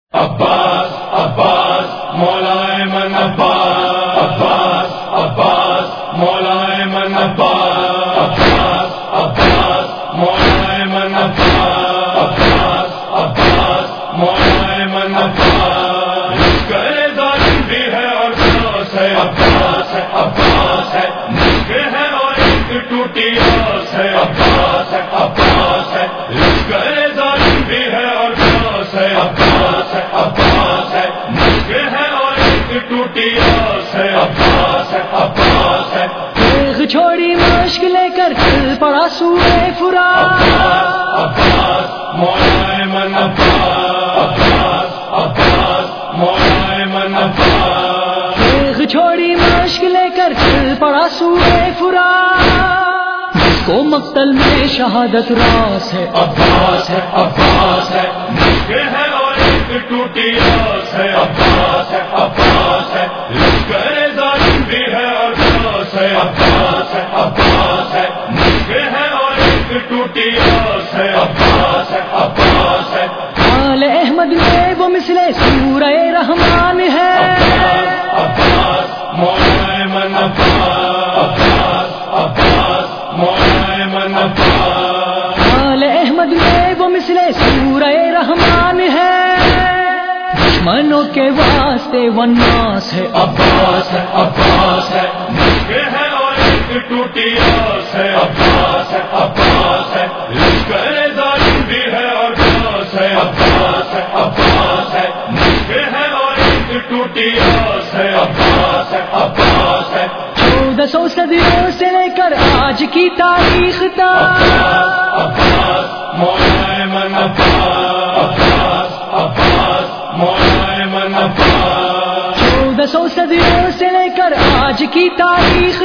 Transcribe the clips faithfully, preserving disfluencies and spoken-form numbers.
عباس عباس مولا من عباس عباس عباس مولا من عباس عباس عباس مولا من عباس عباس عباس مولا من عباس لشکر ظالم بھی ہے اور خلاص ہے عباس ہے عباس ہے مشکل ہے اور ایک ٹوٹی آس ہے عباس ہے عباس ہے لشکر ظالم بھی ہے اور خلاص ہے عباس ہے عباس ہے مشکل ہے اور ایک ٹوٹی آس ہے عباس ہے عباس ہے تیغ چھوڑی مشک لے کر چل پڑا سوئے فرات عباس مولا من عباس عباس عباس مولا من عباس تیغ چھوڑی مشک لے کر چل پڑا سوئے فرات جس کو مقتل میں شہادت راس ہے عباس ہے عباس ہے مشکل ہے اور ایک ٹوٹی آس ہے عباس ہے عباس ہے لشکر ظالم بھی ہے اور خلاص ہے عباس ہے عباس ہے مشکل ہے اور ایک ٹوٹی آس ہے عباس ہے عباس ہے آل احمد میں وہ مثل سورہ رحمان ہے عباس مولا من عباس عباس عباس مولا من عباس آل احمد میں وہ مثل سورہ رحمان ہے دشمنوں کے واسطے والناس ہے عباس ہے عباس ہے مشکل ہے اور ایک ٹوٹی آس ہے عباس ہے عباس ہے لشکر ظالم بھی ہے اور خلاص ہے عباس ہے عباس ہے مشکل ہے اور ایک ٹوٹی آس ہے عباس ہے عباس ہے چودہ سو صدیوں سے لے کر آج کی تاریخ تک عباس مولا من عباس عباس عباس مولا من عباس چودہ سو صدیوں سے لے کر آج کی تاریخ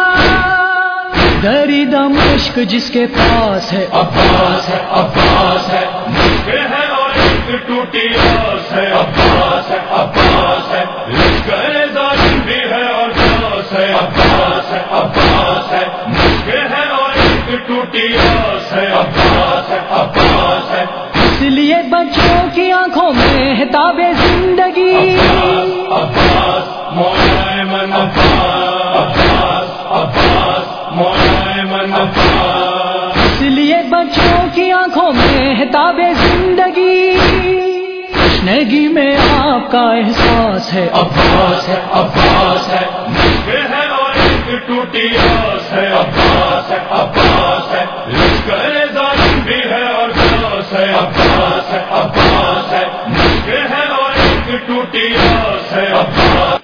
تک دری دمشق جس کے پاس ہے عباس ہے عباس ہے مشکل ہے اور ایک ٹوٹی آس ہے عباس ہے عباس ہے لشکر ظالم بھی ہے اور خلاص ہے عباس ہے عباس ہے مشکل ہے اور ایک ٹوٹی آس ہے عباس ہے عباس ہے اس لیے بچوں کی آنکھوں میں ہتاب زندگی عباس مولا من عباس عباس عباس مولا من عباس اس لیے بچوں کی آنکھوں میں ہتاب زندگی تشنگی میں آپ کا احساس ہے عباس ہے عباس ہے مشکل ہے اور ایک ٹوٹی آس ہے عباس ہے عباس ہے لشکر ظالم بھی ہے اور خلاص ہے عباس ہے عباس ہے مشکل ہے اور ایک ٹوٹی آس ہے عباس